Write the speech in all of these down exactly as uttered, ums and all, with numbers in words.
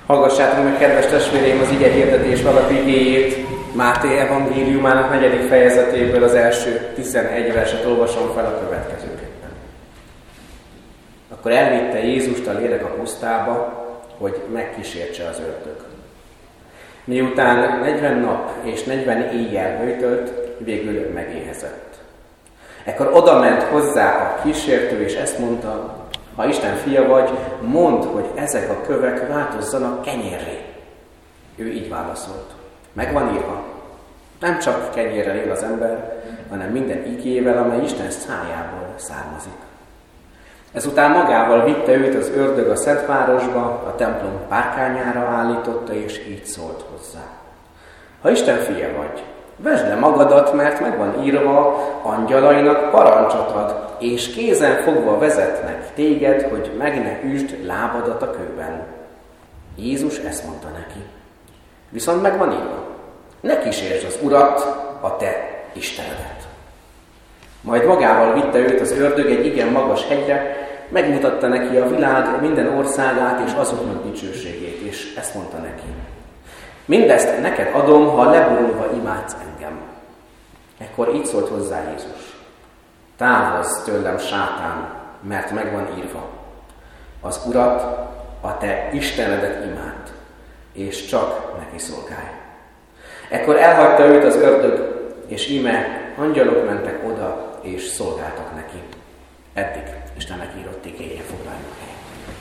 Hallgassátok meg, kedves testvéreim, az ige hirdetés alapigéjét Máté evangéliumának negyedik fejezetéből az első tizenegy verset olvasom fel a következőképpen. Akkor elvitte Jézust a lélek a pusztába, hogy megkísértse az ördög. Miután negyven nap és negyven éjjel böjtölt, végül megéhezett. Ekkor odament hozzá a kísértő, és ezt mondta: ha Isten fia vagy, mondd, hogy ezek a kövek változzanak kenyérré. Ő így válaszolt: megvan írva, nem csak kenyérrel él az ember, hanem minden igével, amely Isten szájából származik. Ezután magával vitte őt az ördög a Szentvárosba, a templom párkányára állította, és így szólt hozzá: ha Isten fia vagy, vesd le magadat, mert megvan írva, angyalainak parancsot ad, és kézen fogva vezetnek téged, hogy meg ne üsd lábadat a kőben. Jézus ezt mondta neki: viszont megvan írva, ne kísérsd az Urat, a te Istenedet. Majd magával vitte őt az ördög egy igen magas hegyre, megmutatta neki a világ minden országát és azoknak dicsőségét, és ezt mondta neki: mindezt neked adom, ha leborulva imádsz engem. Ekkor így szólt hozzá Jézus: távozz tőlem, sátán, mert megvan írva, az Urat, a te Istenedet imádd, és csak neki szolgálj. Ekkor elhagyta őt az ördög, és íme angyalok mentek oda, és szolgáltak neki. Eddig Istennek írott igéje, foglaljon helyet.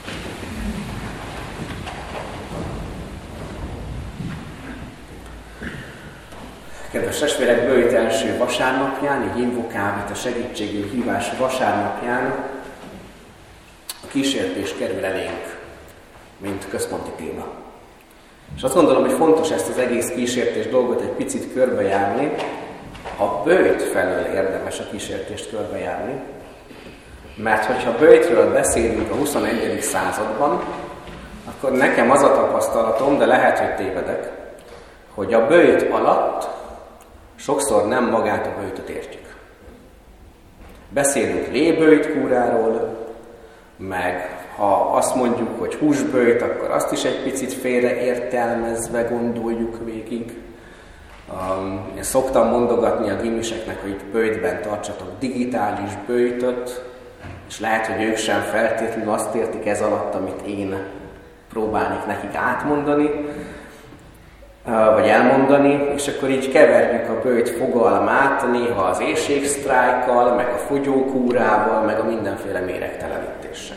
Kedves testvérek, böjt első vasárnapján, így invokálva a segítségül hívás vasárnapján a kísértés kerül elénk, mint központi téma. És azt gondolom, hogy fontos ezt az egész kísértés dolgot egy picit körbejárni. A böjt felől érdemes a kísértést körbejárni, mert hogyha böjtről beszélünk a huszonegyedik században, akkor nekem az a tapasztalatom, de lehet, hogy tévedek, hogy a böjt alatt sokszor nem magát a böjtöt értjük. Beszélünk léböjtkúráról, meg ha azt mondjuk, hogy húsböjt, akkor azt is egy picit félre értelmezve gondoljuk végig. Um, én szoktam mondogatni a gimiseknek, hogy itt böjtben tartsatok digitális böjtöt, és lehet, hogy ők sem feltétlenül azt értik ez alatt, amit én próbálnék nekik átmondani, vagy elmondani, és akkor így keverjük a böjt fogalmát néha az éhségsztrájkkal, meg a fogyókúrával, meg a mindenféle méregtelenítéssel.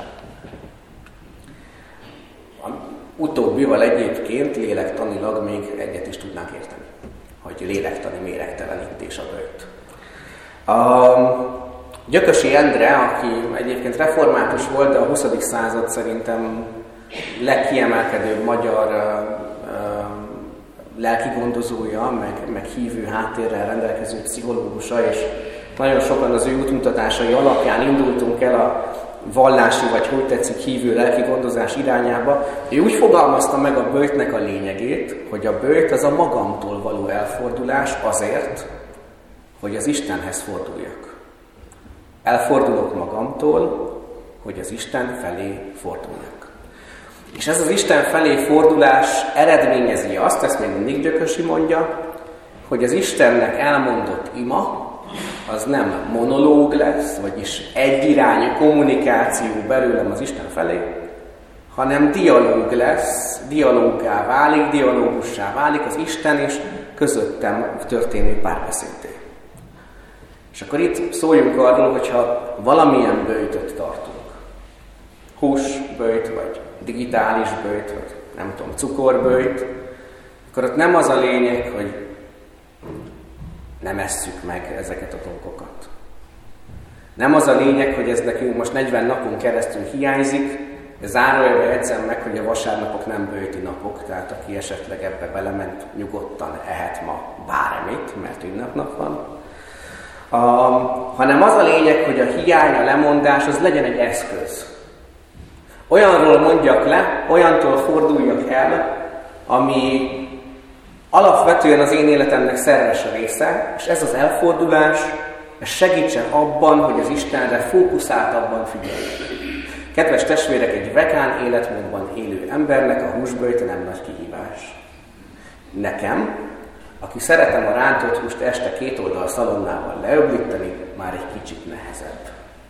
A utóbbival egyébként lélektanilag még egyet is tudnánk érteni, hogy lélektani méregtelenítés a böjt. A Gyökösi Endre, aki egyébként református volt, de a huszadik század szerintem legkiemelkedőbb magyar lelkigondozója, meg, meg hívő háttérrel rendelkező pszichológusa, és nagyon sokan az ő útmutatásai alapján indultunk el a vallási, vagy hogy tetszik, hívő lelkigondozás irányába. Ő úgy fogalmazta meg a böjtnek a lényegét, hogy a böjt az a magamtól való elfordulás azért, hogy az Istenhez forduljak. Elfordulok magamtól, hogy az Isten felé forduljak. És ez az Isten felé fordulás eredményezi azt, ezt még mindig Gyökösi mondja, hogy az Istennek elmondott ima, az nem monológ lesz, vagyis egyirányú kommunikáció belőlem az Isten felé, hanem dialóg lesz, dialóggá válik, dialógussá válik az Isten és közöttem történő párbeszédé. És akkor itt szóljunk arról, hogyha valamilyen böjtöt tartunk, húsböjt, vagy digitális böjt, vagy nem tudom, cukorböjt, akkor ott nem az a lényeg, hogy nem esszük meg ezeket a dolgokat. Nem az a lényeg, hogy ez nekünk most negyven napon keresztül hiányzik, de zárójelbe jegyzem meg, hogy a vasárnapok nem böjti napok, tehát aki esetleg ebbe belement, nyugodtan ehet ma bármit, mert ünnepnap van. A, hanem az a lényeg, hogy a hiány, a lemondás, az legyen egy eszköz. Olyanról mondjak le, olyantól forduljak el, ami alapvetően az én életemnek szerves része, és ez az elfordulás, ez segítsen abban, hogy az Istenre fókuszáltabban figyeljek. Kedves testvérek, egy vegán életmódban élő embernek a húsböjte nem nagy kihívás. Nekem, aki szeretem a rántott húst este két oldal szalonnával leöblíteni, már egy kicsit nehezebb.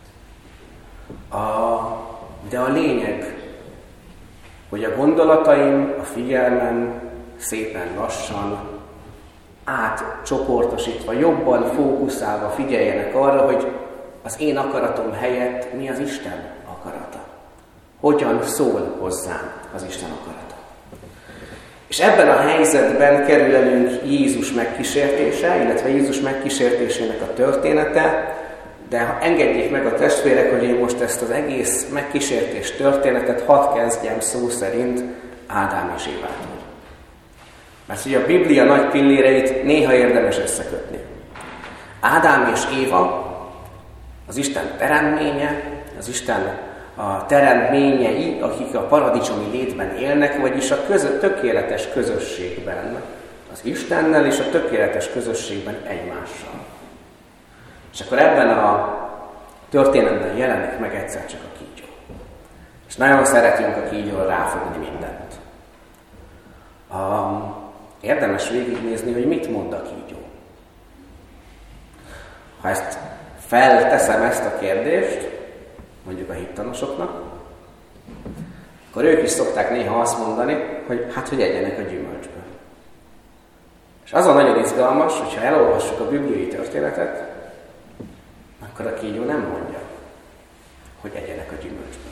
A, de a lényeg, hogy a gondolataim, a figyelmem szépen lassan, átcsoportosítva, jobban fókuszálva figyeljenek arra, hogy az én akaratom helyett mi az Isten akarata. Hogyan szól hozzám az Isten akarata. És ebben a helyzetben kerül elünk Jézus megkísértése, illetve Jézus megkísértésének a története, de ha engedjék meg a testvérek, hogy én most ezt az egész megkísértés történetet hadd kezdjem szó szerint Ádám és Évától. Mert ugye a Biblia nagy pilléreit néha érdemes összekötni. Ádám és Éva, az Isten teremménye, az Isten a teremményei, akik a paradicsomi létben élnek, vagyis a közö, tökéletes közösségben az Istennel és a tökéletes közösségben egymással. És akkor ebben a történetben jelenik meg egyszer csak a kígyó. És nagyon szeretünk a kígyóra ráfogni mindent. Um, érdemes végignézni, hogy mit mond a kígyó. Ha ezt felteszem ezt a kérdést, mondjuk a hittanosoknak, akkor ők is szokták néha azt mondani, hogy hát, hogy egyenek a gyümölcsből. És az a nagyon izgalmas, hogyha elolvassuk a bibliai történetet, akkor a kígyó nem mondja, hogy egyenek a gyümölcsből.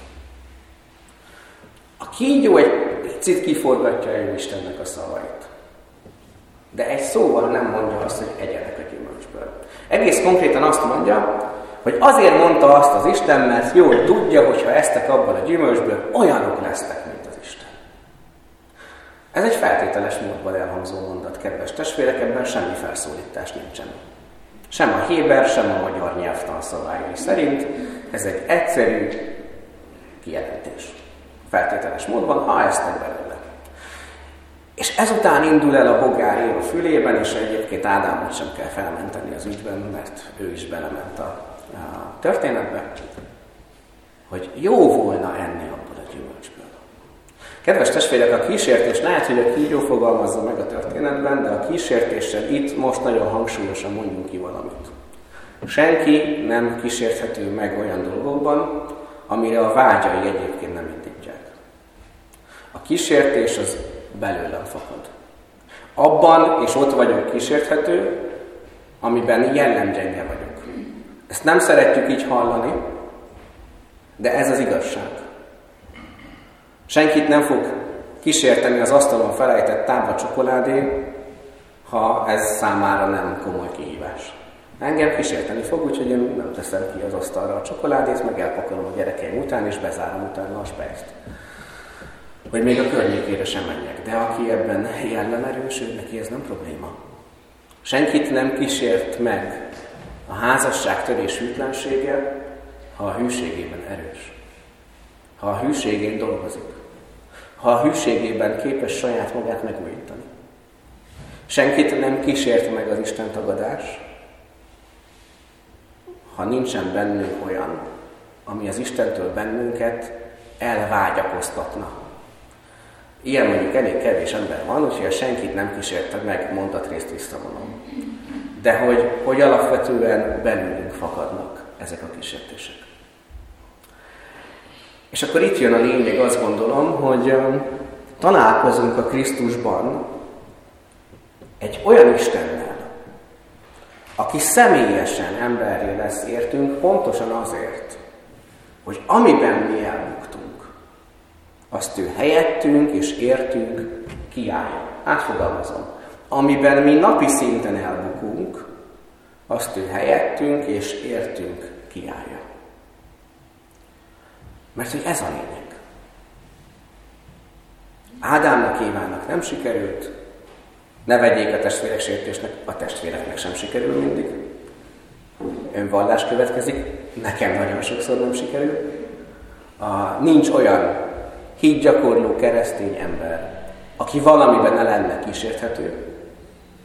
A kígyó egy picit kiforgatja el Istennek a szavait. De egy szóval nem mondja azt, hogy egyenek a gyümölcsből. Egész konkrétan azt mondja, hogy azért mondta azt az Isten, mert jól tudja, hogyha esztek abban a gyümölcsből, olyanok lesztek, mint az Isten. Ez egy feltételes módban elhangzó mondat, kedves testvérek, ebben semmi felszólítás nincsen. Sem a héber, sem a magyar nyelvtan szabályai szerint. Ez egy egyszerű kijelentés. Feltételes módban, ha esztek belőle. És ezután indul el a bogár Éva fülében, és egyébként Ádámot sem kell felmenteni az ügyben, mert ő is belement a, a történetbe, hogy jó volna enni abból a gyümölcsből. Kedves testvérek, a kísértés, lehet, hogy a kígyó fogalmazza meg a történetben, de a kísértéssel itt most nagyon hangsúlyosan mondjunk ki valamit. Senki nem kísérthető meg olyan dolgokban, amire a vágyai egyébként nem indítják. A kísértés az belőlem fakad. Abban és ott vagyok kísérthető, amiben jellemgyenge vagyok. Ezt nem szeretjük így hallani, de ez az igazság. Senkit nem fog kísérteni az asztalon felejtett tábla csokoládé, ha ez számára nem komoly kihívás. Engem kísérteni fog, úgyhogy én nem teszem ki az asztalra a csokoládét, meg elpakolom a gyerekeim után, és bezárom utána a spejzt. Hogy még a környékére sem menjek. De aki ebben jellemerős, ő neki ez nem probléma. Senkit nem kísért meg a házasságtörés hűtlensége, ha a hűségében erős. Ha a hűségén dolgozik. Ha a hűségében képes saját magát megújítani. Senkit nem kísért meg az Isten tagadás, ha nincsen bennünk olyan, ami az Istentől bennünket elvágyakoztatna. Ilyen mondjuk elég kevés ember van, úgyhogy ha senkit nem kísérte meg, mondatrészt visszavonom. De hogy, hogy alapvetően belülünk fakadnak ezek a kísértések. És akkor itt jön a lényeg, azt gondolom, hogy találkozunk a Krisztusban egy olyan Istennel, aki személyesen emberré lesz értünk, pontosan azért, hogy amiben mi elbuktunk, azt ő helyettünk és értünk kiállja. Átfogalmazom. Amiben mi napi szinten elbukunk, azt ő helyettünk és értünk kiállja. Mert hogy ez a lényeg. Ádámnak, Évának nem sikerült, ne vegyék a testvérek sértésnek, a testvéreknek sem sikerül mindig. Önvallás következik, nekem nagyon sokszor nem sikerül. A, nincs olyan hídgyakorló keresztény ember, aki valamiben ne lenne kísérthető.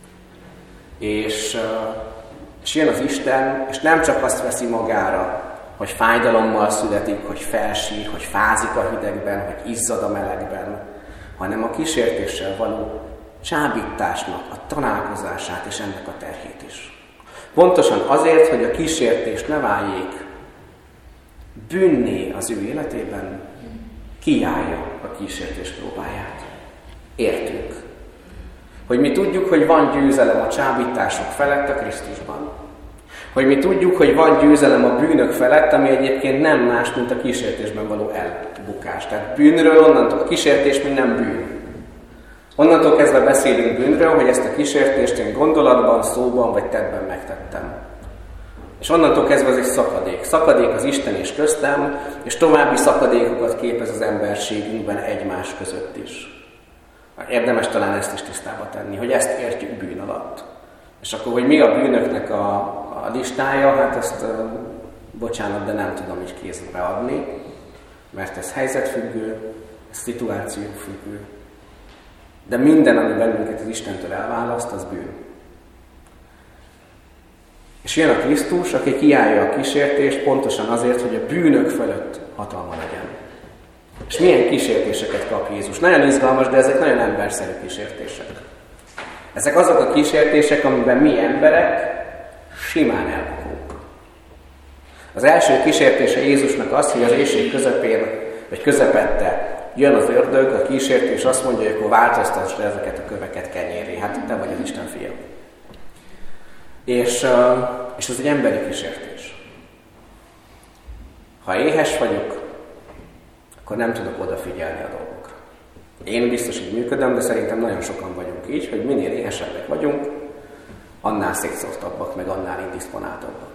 És, és jön az Isten, és nem csak azt veszi magára, hogy fájdalommal születik, hogy felsír, hogy fázik a hidegben, hogy izzad a melegben, hanem a kísértéssel való csábításnak a találkozását és ennek a terhét is. Pontosan azért, hogy a kísértés ne váljék bűnné az ő életében, kijárja a kísértés próbáját. Értünk. Hogy mi tudjuk, hogy van győzelem a csábítások felett a Krisztusban. Hogy mi tudjuk, hogy van győzelem a bűnök felett, ami egyébként nem más, mint a kísértésben való elbukás. Tehát bűnről onnantól, a kísértés még nem bűn. Onnantól kezdve beszélünk bűnről, hogy ezt a kísértést én gondolatban, szóban vagy tettben megtettem. És onnantól kezdve ez egy szakadék. Szakadék az Isten és köztem, és további szakadékokat képez az emberségünkben egymás között is. Érdemes talán ezt is tisztába tenni, hogy ezt értjük bűn alatt. És akkor, hogy mi a bűnöknek a, a listája, hát ezt, uh, bocsánat, de nem tudom így kézbe adni, mert ez helyzetfüggő, ez szituációfüggő. De minden, ami bennünket az Istentől elválaszt, az bűn. És jön a Krisztus, aki kiállja a kísértést pontosan azért, hogy a bűnök fölött hatalma legyen. És milyen kísértéseket kap Jézus? Nagyon izgalmas, de ezek nagyon emberszerű kísértések. Ezek azok a kísértések, amiben mi emberek simán elbukunk. Az első kísértése Jézusnak az, hogy az éhség közepén, vagy közepette jön az ördög, a kísértés azt mondja, hogy akkor változtass ezeket a köveket kenyérré. Hát te vagy az Isten fia. És, és ez egy emberi kísértés. Ha éhes vagyok, akkor nem tudok odafigyelni a dolgokra. Én biztos így működöm, de szerintem nagyon sokan vagyunk így, hogy minél éhesebbek vagyunk, annál szétszórtabbak, meg annál indisponáltabbak.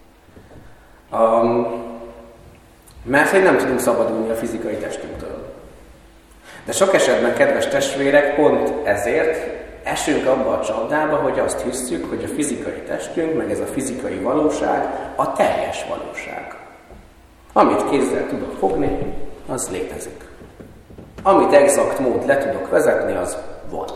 Um, mert hogy nem tudunk szabadulni a fizikai testünktől. De sok esetben, kedves testvérek, pont ezért esünk abba a csapdába, hogy azt hiszük, hogy a fizikai testünk, meg ez a fizikai valóság a teljes valóság. Amit kézzel tudok fogni, az létezik. Amit exakt mód le tudok vezetni, az van.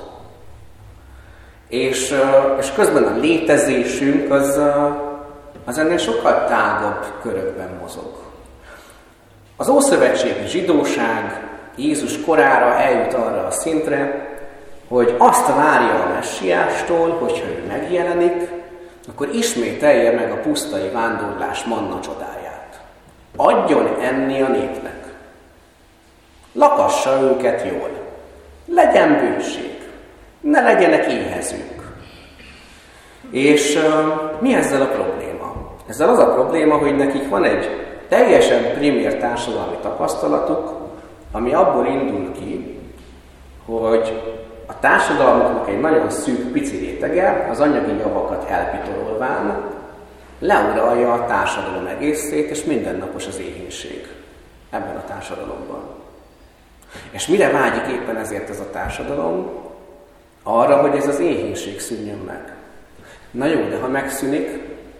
És, és közben a létezésünk az, az ennél sokkal tágabb körökben mozog. Az ószövetségi zsidóság Jézus korára eljut arra a szintre, hogy azt várja a messiástól, hogyha ő megjelenik, akkor ismételje meg a pusztai vándorlás manna csodáját. Adjon enni a népnek. Lakassa őket jól. Legyen bőség. Ne legyenek éhezők. És uh, mi ezzel a probléma? Ezzel az a probléma, hogy nekik van egy teljesen primér társadalmi tapasztalatuk, ami abból indul ki, hogy a társadalmaknak egy nagyon szűk pici rétege az anyagi javakat elpitorolván leuralja a társadalom egészét, és mindennapos az éhínség ebben a társadalomban. És mire vágyik éppen ezért ez a társadalom? Arra, hogy ez az éhínség szűnjön meg. Na jó, de ha megszűnik,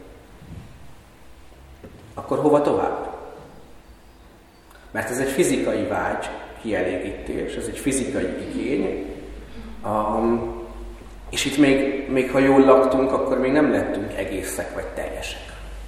akkor hova tovább? Mert ez egy fizikai vágy, kielégítés, ez egy fizikai igény, um, és itt még, még ha jól laktunk, akkor még nem lettünk egészek vagy teljesek.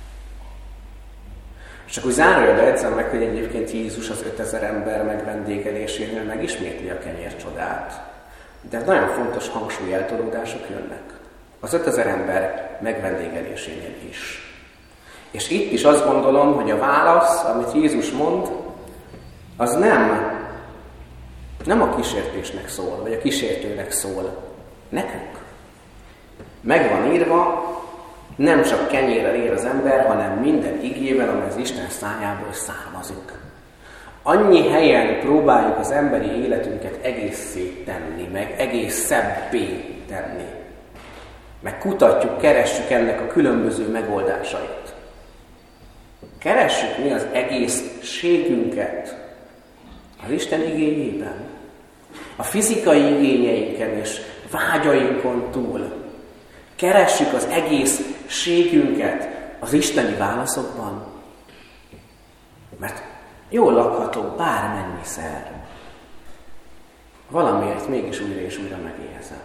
És akkor zárójelbe edzem meg, hogy egyébként Jézus az ötezer ember megvendégelésénél megismétli a kenyércsodát. De nagyon fontos hangsúlyeltolódások jönnek. Az ötezer ember megvendégelésénél is. És itt is azt gondolom, hogy a válasz, amit Jézus mond, az nem, nem a kísértésnek szól, vagy a kísértőnek szól. Nekünk. Meg van írva, nem csak kenyérrel él az ember, hanem minden igével, amely az Isten szájából származik. Annyi helyen próbáljuk az emberi életünket egészé tenni, meg egészebbé tenni. Meg kutatjuk, keressük ennek a különböző megoldásait. Keressük mi az egészségünket az Isten igényében. A fizikai igényeinken és vágyainkon túl. Keressük az egészségünket az isteni válaszokban. Mert jól lakható bármennyiszer. Valamiért mégis újra és újra megéhezem.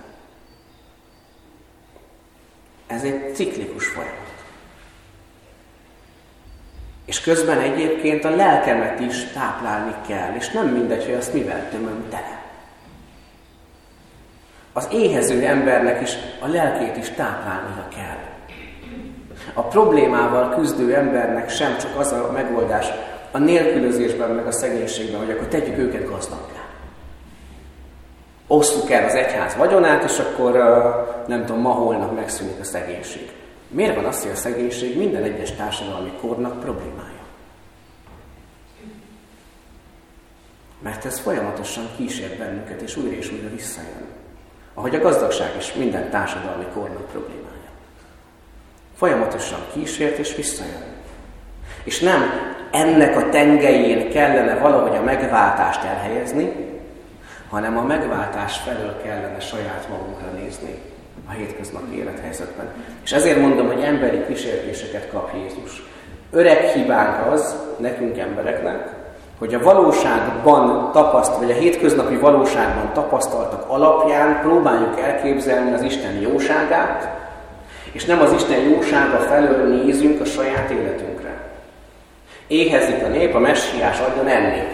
Ez egy ciklikus folyamat. És közben egyébként a lelkemet is táplálni kell, és nem mindegy, hogy azt mivel tömöm tele. Az éhező embernek is a lelkét is táplálnia kell. A problémával küzdő embernek sem csak az a megoldás a nélkülözésben, meg a szegénységben, hogy akkor tegyük őket gazdaggá. Osszuk el az egyház vagyonát, és akkor nem tudom, ma holnap megszűnik a szegénység. Miért van az, hogy a szegénység minden egyes társadalmi kornak problémája? Mert ez folyamatosan kísér bennünket, és újra és újra visszajön. Ahogy a gazdagság is minden társadalmi kornak problémája. Folyamatosan kísért és visszajön. És nem ennek a tengelyén kellene valahogy a megváltást elhelyezni, hanem a megváltás felől kellene saját magunkra nézni a hétköznapi élethelyzetben. És ezért mondom, hogy emberi kísértéseket kap Jézus. Öreg hibánk az, nekünk embereknek, hogy a valóságban tapasztalt, vagy a hétköznapi valóságban tapasztaltak alapján próbáljuk elképzelni az Isten jóságát, és nem az Isten jósága felől nézünk a saját életünkre. Éhezik a nép, a messiás adjon enni.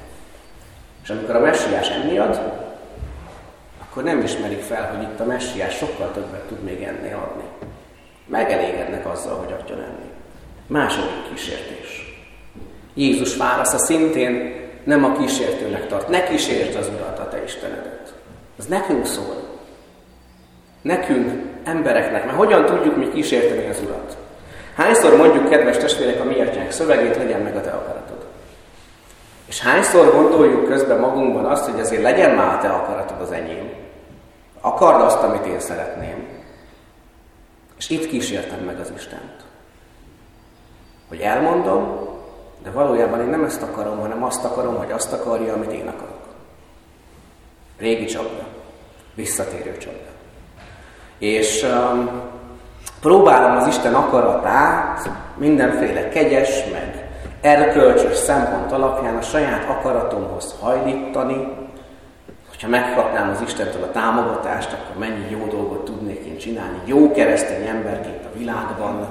És amikor a messiás enni ad, akkor nem ismerik fel, hogy itt a messiás sokkal többet tud még enni adni. Megelégednek azzal, hogy adjon enni. Második kísértés. Jézus válasza szintén nem a kísértőnek tart. Ne kísérsd az Urat, a te Istenedet. Ez nekünk szól. Nekünk, embereknek. Mert hogyan tudjuk mi kísérteni az Urat? Hányszor mondjuk, kedves testvérek, a mi atyánk szövegét, legyen meg a te akaratod. És hányszor gondoljuk közben magunkban azt, hogy azért legyen már a te akaratod az enyém. Akard azt, amit én szeretném. És itt kísértem meg az Istent. Hogy elmondom, de valójában én nem ezt akarom, hanem azt akarom, hogy azt akarja, amit én akarok. Régi csapda. Visszatérő csapda. És um, próbálom az Isten akaratát mindenféle kegyes, meg erkölcsös szempont alapján a saját akaratomhoz hajlítani. Hogyha megkapnám az Istentől a támogatást, akkor mennyi jó dolgot tudnék én csinálni, jó keresztény emberként a világban.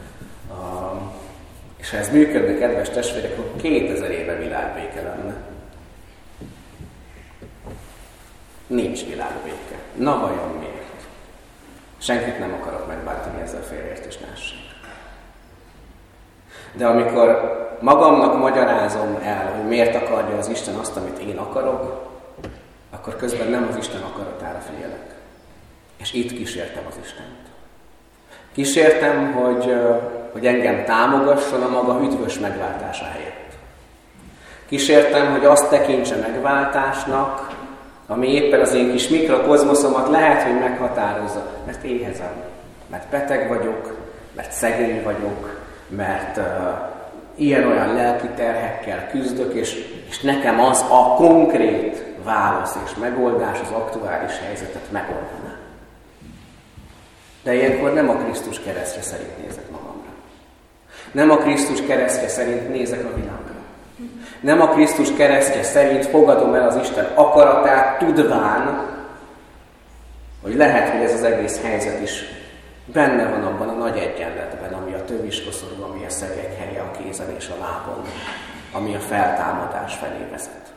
Um, és ha ez működne, kedves testvérek, akkor kétezer éve világbéke lenne. Nincs világbéke. Na vajon miért? Senkit nem akarok megbántani ezzel félreértésnesség. De amikor magamnak magyarázom el, hogy miért akarja az Isten azt, amit én akarok, akkor közben nem az Isten akaratára figyelek. És itt kísértem az Istent. Kísértem, hogy, hogy engem támogasson a maga üdvös megváltása helyett. Kísértem, hogy azt tekintse megváltásnak, ami éppen az én kis mikrokozmoszomat lehet, hogy meghatározza. Mert éhezem, mert beteg vagyok, mert szegény vagyok, mert uh, ilyen-olyan lelki terhekkel küzdök, és, és nekem az a konkrét válasz és megoldás az aktuális helyzetet megoldaná. De ilyenkor nem a Krisztus keresztje szerint nézek magamra. Nem a Krisztus keresztje szerint nézek a világra. Nem a Krisztus keresztje szerint fogadom el az Isten akaratát, tudván, hogy lehet, hogy ez az egész helyzet is benne van abban a nagy egyenletben, ami a töviskoszorú, ami a szegek helye a kézen és a lábon, ami a feltámadás felé vezet.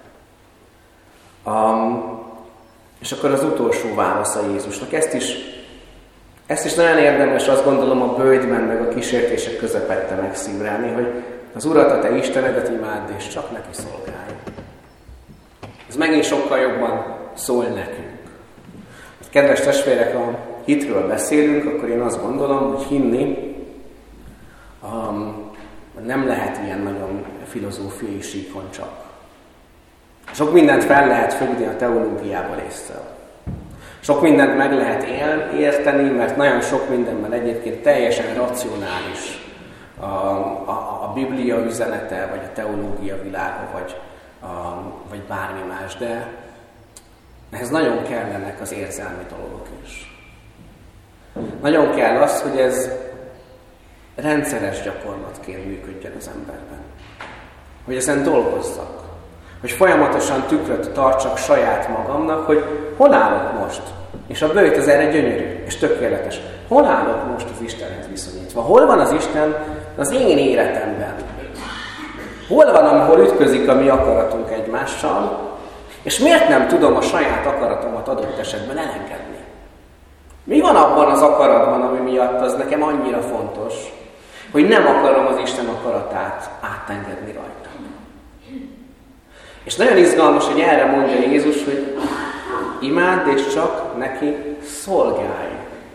Um, és akkor az utolsó válasz a Jézusnak. Ezt is, ezt is nagyon érdemes, azt gondolom, a bőjtben, meg a kísértések közepette megszívlelni, hogy az Urat, a te Istenedet imádd, és csak neki szolgálj. Ez megint sokkal jobban szól nekünk. Kedves testvérek, ha hitről beszélünk, akkor én azt gondolom, hogy hinni um, nem lehet ilyen nagyon filozófiai síkon csak. Sok mindent fel lehet fogni a teológiával észre. Sok mindent meg lehet él, érteni, mert nagyon sok mindenben egyébként teljesen racionális a, a, a Biblia üzenete, vagy a teológia világa, vagy, a, vagy bármi más, de ehhez nagyon kellenek az érzelmi dolgok is. Nagyon kell az, hogy ez rendszeres gyakorlatként működjön az emberben. Hogy ezen dolgozzak. Hogy folyamatosan tükröt tartsak saját magamnak, hogy hol állok most. És a bőjt az erre gyönyörű és tökéletes. Hol állok most az Istenhez viszonyítva? Hol van az Isten az én életemben? hol van, ahol ütközik a mi akaratunk egymással, és miért nem tudom a saját akaratomat adott esetben elengedni? Mi van abban az akaratban, ami miatt az nekem annyira fontos, hogy nem akarom az Isten akaratát átengedni rajta? És nagyon izgalmas, hogy erre mondja Jézus, hogy imádd és csak neki szolgálj.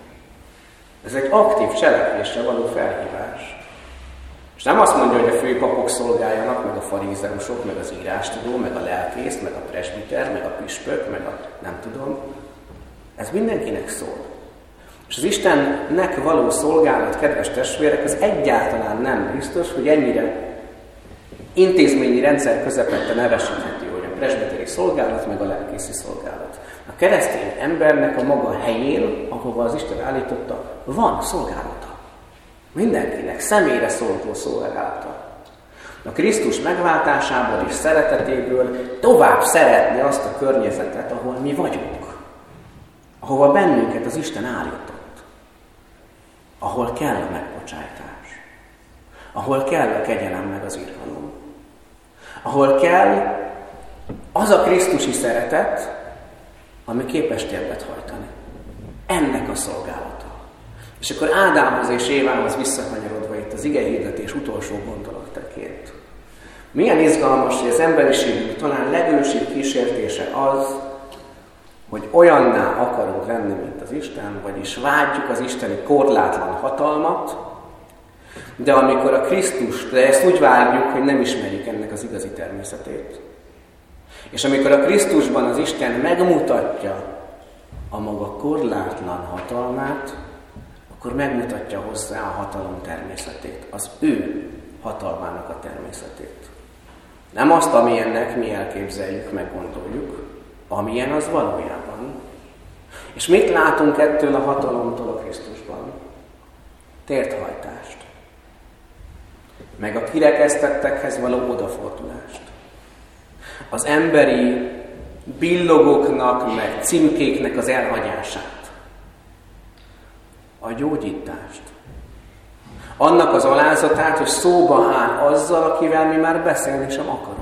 Ez egy aktív cselekvésre való felhívás. És nem azt mondja, hogy a főpapok szolgáljanak, meg a farizeusok, meg az írástudó, meg a lelkész, meg a presbiter, meg a püspök, meg a nem tudom. Ez mindenkinek szól. És az Istennek való szolgálat, kedves testvérek, az egyáltalán nem biztos, hogy ennyire intézményi rendszer közepette nevesíthető, hogy a presbiteri szolgálat, meg a lelkészi szolgálat. A keresztény embernek a maga helyén, ahova az Isten állította, van szolgálata. Mindenkinek személyre szóló szolgálata. A Krisztus megváltásából és szeretetéből tovább szeretni azt a környezetet, ahol mi vagyunk. Ahova bennünket az Isten állított. Ahol kell a megbocsájtás. Ahol kell a kegyelem meg az irgalom. Ahol kell az a krisztusi szeretet, ami képes térdet hajtani. Ennek a szolgálata. És akkor Ádámhoz és Évához visszakanyarodva itt az igehirdetés utolsó gondolataként. Milyen izgalmas, hogy az emberiségünk talán legősibb kísértése az, hogy olyanná akarunk lenni, mint az Isten, vagyis vágyjuk az isteni korlátlan hatalmat, de amikor a Krisztus, de ezt úgy vágyjuk, hogy nem ismerjük ennek az igazi természetét. És amikor a Krisztusban az Isten megmutatja a maga korlátlan hatalmát, akkor megmutatja hozzá a hatalom természetét, az ő hatalmának a természetét. Nem azt, amilyennek mi elképzeljük, meggondoljuk, amilyen az valójában. És mit látunk ettől a hatalomtól a Krisztusban? Térthajtást. Meg a kirekesztettekhez való odafordulást. Az emberi billogoknak, meg címkéknek az elhagyását. A gyógyítást. Annak az alázatát, hogy szóba áll azzal, akivel mi már beszélni sem akarunk.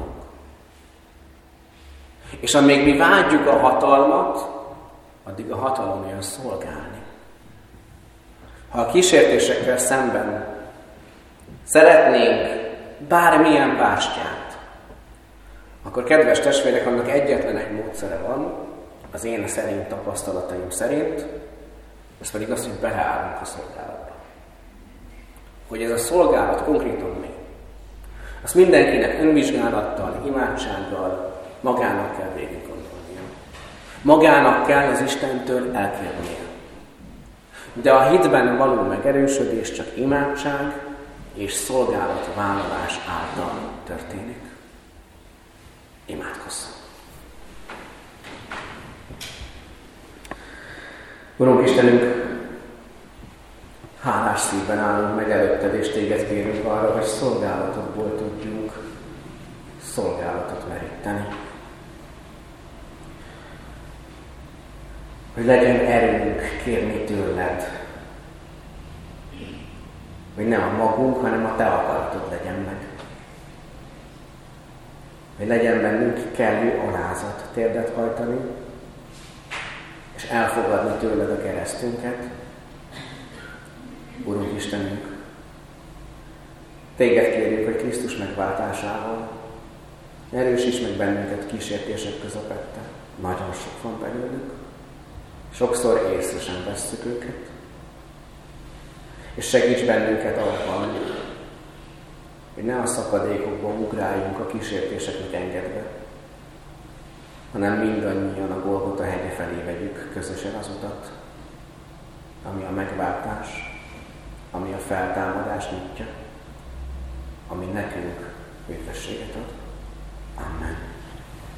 És amíg mi vágyjuk a hatalmat, addig a hatalom jön szolgálni. Ha a kísértésekkel szemben szeretnénk bármilyen bástyát, akkor kedves testvérek, annak egyetlen egy módszere van, az én szerint tapasztalataim szerint, ez pedig az, hogy beleállunk a szolgálatba. Hogy ez a szolgálat konkrétan mi? Azt mindenkinek önvizsgálattal, imádsággal, magának kell végig gondolnia. Magának kell az Istentől elkérnie. De a hitben való megerősödés csak imádság és szolgálatvállalás által történik. Imádkozzunk. Urunk Istenünk, hálás szívben állunk meg előtted, és téged kérünk arra, hogy szolgálatodból tudjunk szolgálatot meríteni. Hogy legyen erőnk kérni tőled, hogy ne a magunk, hanem a te akaratod legyen meg. Hogy legyen bennünk kellő alázat térdet hajtani, és elfogadni tőled a keresztünket. Urunk Istenünk, téged kérjük, hogy Krisztus megváltásával erősíts meg bennünket kísértések közepette. Nagyon sok van belőlük. Sokszor észre sem vesszük őket. És segíts bennünket abban, hogy ne a szakadékokban ugráljunk a kísértéseknek engedve, hanem mindannyian a Golgota hegye felé vegyük közösen az utat, ami a megváltás, ami a feltámadás nyitja, ami nekünk üdvösséget ad. Amen.